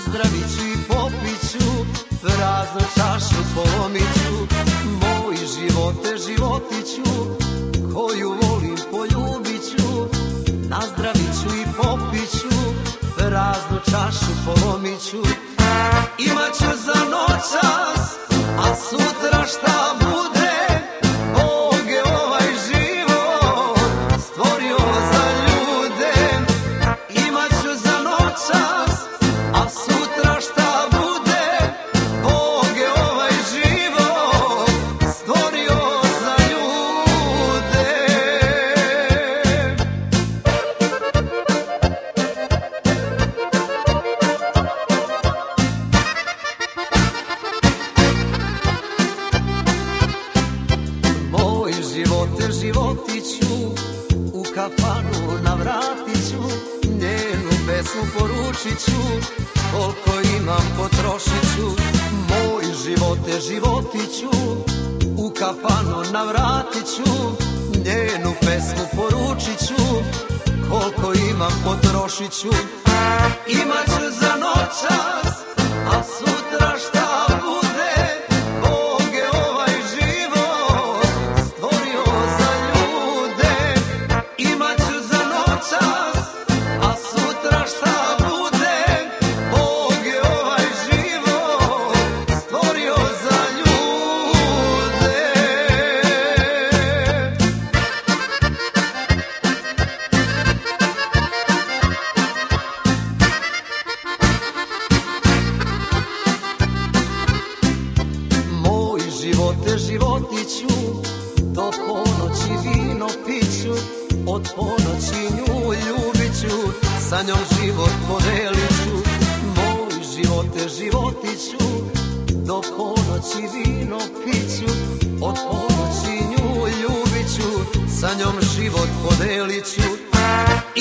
Nazdraviću i popiću, praznu čašu polomiću. Moj živote, životiću, koju volim poljubiću. Nazdraviću i popiću, praznu čašu polomiću. Imaću za noćas, a sutra šta bude, Bog je ovaj život stvorio za ljude. Imaću za noćas, a sutra šta bude, Bog je ovaj život stvorio za ljude. Moj živote, životiću, u kafanu navratiću, njenu pesmu poručiću, koliko imam potrošiću. Moj živote, životiću, u kafanu navratiću, njenu pesmu poručiću, koliko imam potrošiću. Imaću za noćas, a sutra šta bude, Bog je ovaj život stvorio za ljude. Imaću za noćas, a sutra šta bude, Bog je ovaj život stvorio za ljude. Moj živote, životiću, do ponoći vino piću, od ponoći nju ljubiću, sa njom život podeliću. Moj živote, životiću, do ponoći vino piću, od ponoći nju ljubiću, sa njom život podeliću.